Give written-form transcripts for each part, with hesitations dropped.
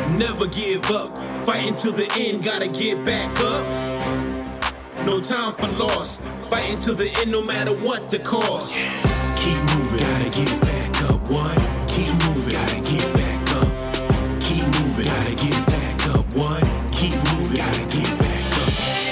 Never give up, fighting till the end, gotta get back up. No time for loss, fighting till the end no matter what the cost. Keep moving, gotta get back up. What? Keep moving, gotta get back up. Keep moving, gotta get back up. What? Keep moving, gotta get back up.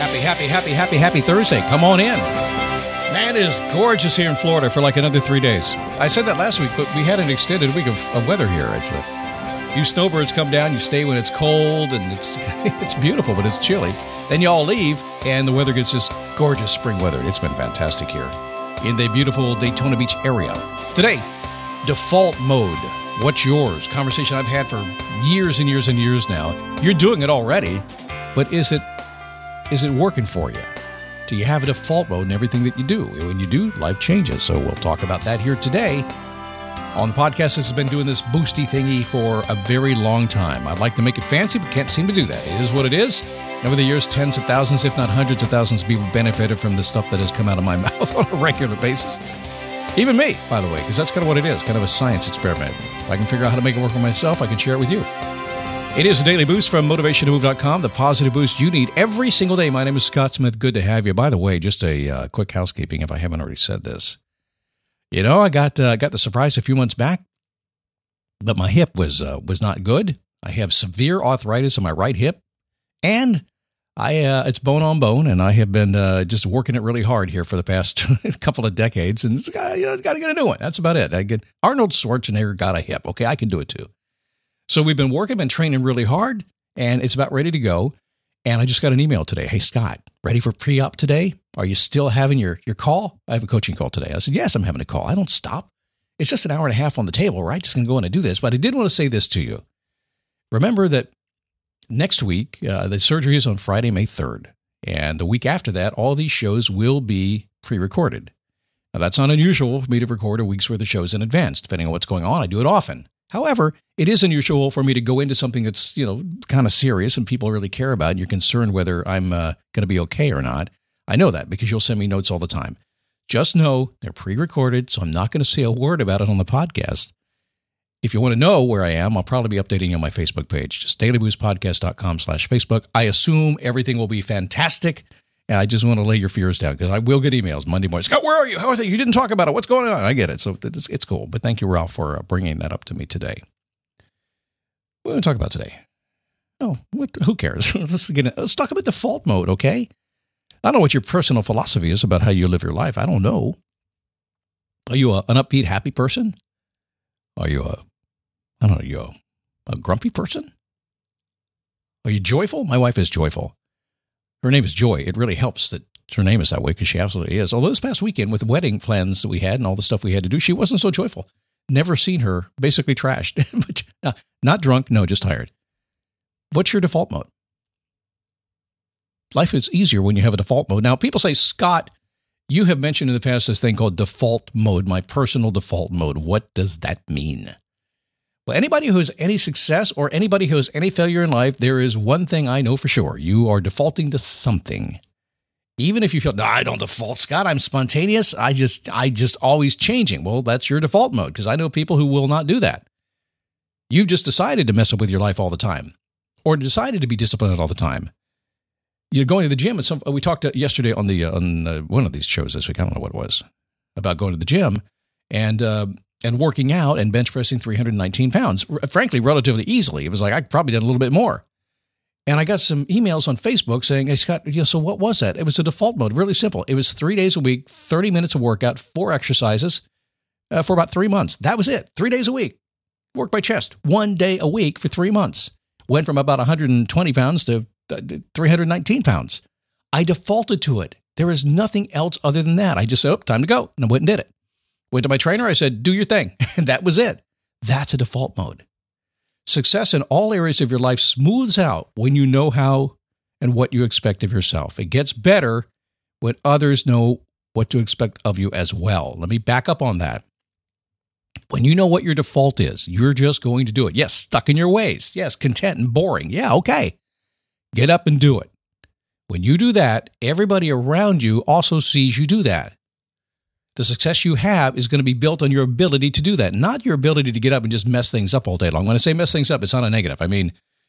Happy Thursday. Come on in. Man, it is gorgeous here in Florida for like another 3 days. I said that last week, but we had an extended week of weather here. You snowbirds come down, you stay when it's cold, and it's beautiful, but it's chilly. Then you all leave, and the weather gets just gorgeous spring weather. It's been fantastic here in the beautiful Daytona Beach area. Today, default mode. What's yours? Conversation I've had for years and years and years now. You're doing it already, but is it working for you? Do you have a default mode in everything that you do? When you do, life changes. So we'll talk about that here today. On the podcast, this has been doing this boosty thingy for a very long time. I'd like to make it fancy, but can't seem to do that. It is what it is. And over the years, tens of thousands, if not hundreds of thousands of people benefited from the stuff that has come out of my mouth on a regular basis. Even me, by the way, because that's kind of what it is, kind of a science experiment. If I can figure out how to make it work for myself, I can share it with you. It is a daily boost from motivationtomove.com, the positive boost you need every single day. My name is Scott Smith. Good to have you. By the way, just a quick housekeeping if I haven't already said this. You know, I got the surprise a few months back, but my hip was not good. I have severe arthritis in my right hip, and it's bone on bone, and I have been just working it really hard here for the past couple of decades, and got to get a new one. That's about it. Arnold Schwarzenegger got a hip. Okay, I can do it too. So we've been training really hard, and it's about ready to go. And I just got an email today. Hey, Scott, ready for pre-op today? Are you still having your call? I have a coaching call today. I said, yes, I'm having a call. I don't stop. It's just an hour and a half on the table, right? Just going to go in and do this. But I did want to say this to you. Remember that next week, the surgery is on Friday, May 3rd. And the week after that, all these shows will be pre-recorded. Now, that's not unusual for me to record a week's worth of shows in advance. Depending on what's going on, I do it often. However, it is unusual for me to go into something that's, kind of serious and people really care about, and you're concerned whether I'm going to be okay or not. I know that because you'll send me notes all the time. Just know they're pre-recorded, so I'm not going to say a word about it on the podcast. If you want to know where I am, I'll probably be updating you on my Facebook page, just dailyboostpodcast.com/Facebook. I assume everything will be fantastic, and I just want to lay your fears down because I will get emails Monday morning. Scott, where are you? How are things? You didn't talk about it. What's going on? I get it. So it's cool. But thank you, Ralph, for bringing that up to me today. What are we going to talk about today? Oh, who cares? Let's talk about default mode, okay? I don't know what your personal philosophy is about how you live your life. I don't know. Are you an upbeat, happy person? Are you a grumpy person? Are you joyful? My wife is joyful. Her name is Joy. It really helps that her name is that way because she absolutely is. Although this past weekend with wedding plans that we had and all the stuff we had to do, she wasn't so joyful. Never seen her, basically trashed. Not drunk, no, just tired. What's your default mode? Life is easier when you have a default mode. Now, people say, Scott, you have mentioned in the past this thing called default mode, my personal default mode. What does that mean? Well, anybody who has any success or anybody who has any failure in life, there is one thing I know for sure. You are defaulting to something. Even if you feel, no, I don't default, Scott. I'm spontaneous. I just always changing. Well, that's your default mode because I know people who will not do that. You've just decided to mess up with your life all the time or decided to be disciplined all the time. You're going to the gym. We talked yesterday on one of these shows this week. I don't know what it was about going to the gym and working out and bench pressing 319 pounds. Frankly, relatively easily. It was like I probably did a little bit more. And I got some emails on Facebook saying, hey, Scott, so what was that? It was a default mode. Really simple. It was 3 days a week, 30 minutes of workout, 4 exercises for about 3 months. That was it. 3 days a week. Worked my chest 1 day a week for 3 months. Went from about 120 pounds to 319 pounds. I defaulted to it. There is nothing else other than that. I just said, time to go. And I went and did it. Went to my trainer. I said, do your thing. And that was it. That's a default mode. Success in all areas of your life smooths out when you know how and what you expect of yourself. It gets better when others know what to expect of you as well. Let me back up on that. When you know what your default is, you're just going to do it. Yes, stuck in your ways. Yes, content and boring. Yeah, okay. Get up and do it. When you do that, everybody around you also sees you do that. The success you have is going to be built on your ability to do that, not your ability to get up and just mess things up all day long. When I say mess things up, it's not a negative. I mean,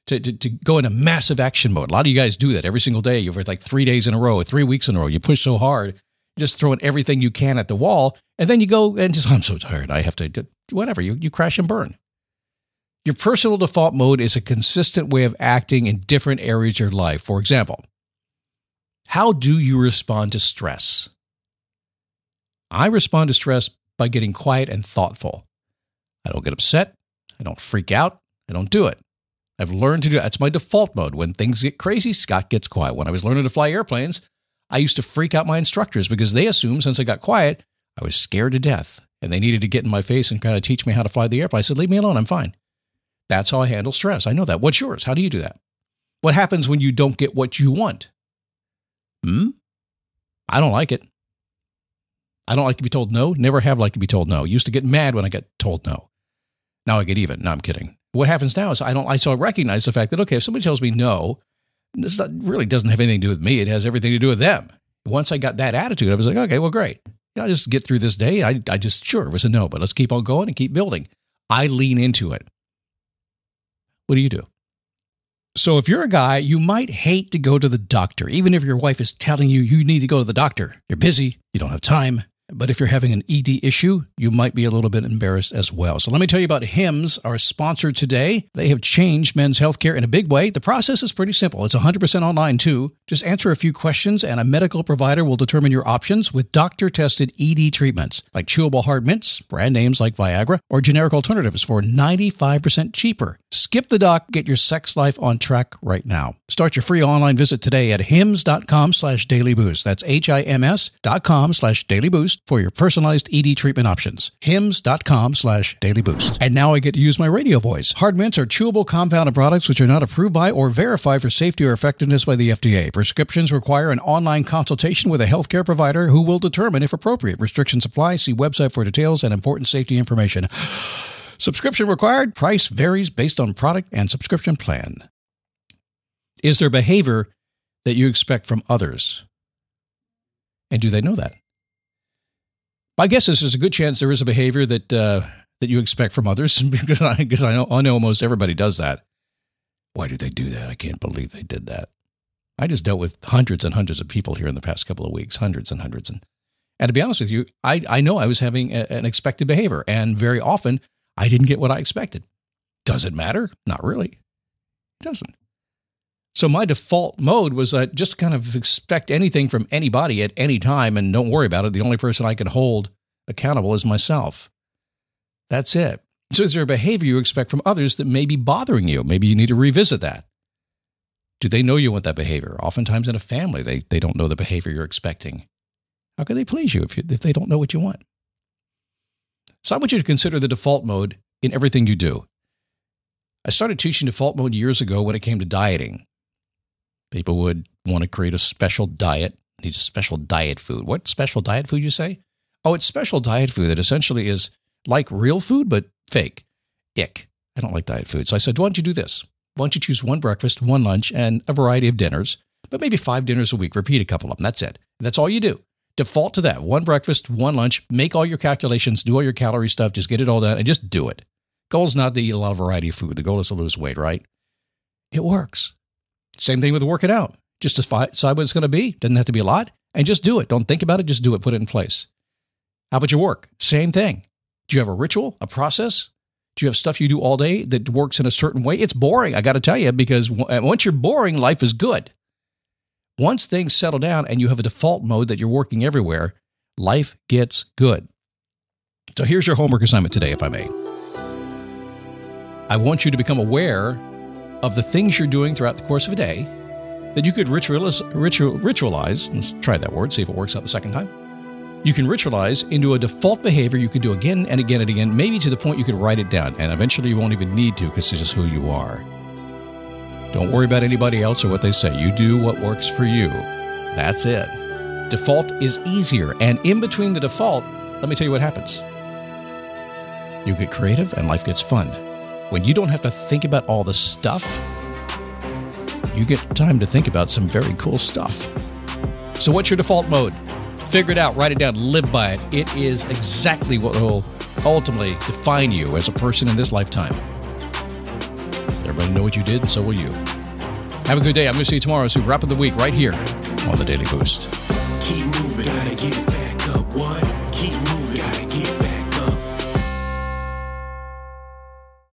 to go into massive action mode. A lot of you guys do that every single day. You're like 3 days in a row, 3 weeks in a row. You push so hard, just throwing everything you can at the wall. And then you go and just, I'm so tired. I have to do whatever. You crash and burn. Your personal default mode is a consistent way of acting in different areas of your life. For example, how do you respond to stress? I respond to stress by getting quiet and thoughtful. I don't get upset. I don't freak out. I don't do it. I've learned to do it. That's my default mode. When things get crazy, Scott gets quiet. When I was learning to fly airplanes, I used to freak out my instructors because they assumed since I got quiet, I was scared to death. And they needed to get in my face and kind of teach me how to fly the airplane. I said, leave me alone. I'm fine. That's how I handle stress. I know that. What's yours? How do you do that? What happens when you don't get what you want? I don't like it. I don't like to be told no. Never have liked to be told no. Used to get mad when I get told no. Now I get even. No, I'm kidding. What happens now is I recognize the fact that, okay, if somebody tells me no, this really doesn't have anything to do with me. It has everything to do with them. Once I got that attitude, I was like, okay, well, great. I'll just get through this day. Sure, it was a no, but let's keep on going and keep building. I lean into it. What do you do? So if you're a guy, you might hate to go to the doctor, even if your wife is telling you need to go to the doctor. You're busy. You don't have time. But if you're having an ED issue, you might be a little bit embarrassed as well. So let me tell you about Hims, our sponsor today. They have changed men's healthcare in a big way. The process is pretty simple. It's 100% online too. Just answer a few questions and a medical provider will determine your options with doctor-tested ED treatments like chewable hard mints, brand names like Viagra, or generic alternatives for 95% cheaper. Skip the doc, get your sex life on track right now. Start your free online visit today at hims.com/dailyboost. That's HIMS.com/dailyboost for your personalized ED treatment options. hims.com/dailyboost. And now I get to use my radio voice. Hard mints are chewable compounded products which are not approved by or verified for safety or effectiveness by the FDA. Prescriptions require an online consultation with a healthcare provider who will determine if appropriate. Restrictions apply. See website for details and important safety information. Subscription required. Price varies based on product and subscription plan. Is there behavior that you expect from others? And do they know that? My guess is there's a good chance there is a behavior that you expect from others because I know almost everybody does that. Why do they do that? I can't believe they did that. I just dealt with hundreds and hundreds of people here in the past couple of weeks, hundreds and hundreds. And to be honest with you, I know I was having an expected behavior, and very often I didn't get what I expected. Does it matter? Not really. It doesn't. So my default mode was just kind of expect anything from anybody at any time and don't worry about it. The only person I can hold accountable is myself. That's it. So is there a behavior you expect from others that may be bothering you? Maybe you need to revisit that. Do they know you want that behavior? Oftentimes in a family, they don't know the behavior you're expecting. How can they please you if they don't know what you want? So I want you to consider the default mode in everything you do. I started teaching default mode years ago when it came to dieting. People would want to create a special diet, need a special diet food. What special diet food, you say? Oh, it's special diet food that essentially is like real food, but fake. Ick. I don't like diet food. So I said, why don't you do this? Why don't you choose one breakfast, one lunch, and a variety of dinners, but maybe 5 dinners a week. Repeat a couple of them. That's it. That's all you do. Default to that. One breakfast, one lunch. Make all your calculations, do all your calorie stuff, just get it all done, and just do it. Goal is not to eat a lot of variety of food. The goal is to lose weight, right? It works. Same thing with working out. Just decide what it's going to be. Doesn't have to be a lot. And just do it. Don't think about it. Just do it. Put it in place. How about your work? Same thing. Do you have a ritual, a process? Do you have stuff you do all day that works in a certain way? It's boring, I got to tell you, because once you're boring, life is good. Once things settle down and you have a default mode that you're working everywhere, life gets good. So here's your homework assignment today, if I may. I want you to become aware of the things you're doing throughout the course of a day that you could ritualize. Let's try that word, see if it works out the second time. You can ritualize into a default behavior you could do again and again and again, maybe to the point you could write it down, and eventually you won't even need to because it's just who you are. Don't worry about anybody else or what they say. You do what works for you. That's it. Default is easier, and in between the default, let me tell you what happens. You get creative and life gets fun. When you don't have to think about all the stuff, you get time to think about some very cool stuff. So what's your default mode? Figure it out, write it down, live by it. It is exactly what will ultimately define you as a person in this lifetime. Everybody know what you did, and so will you. Have a good day. I'm going to see you tomorrow as we wrap up the week right here on the Daily Boost. Keep moving.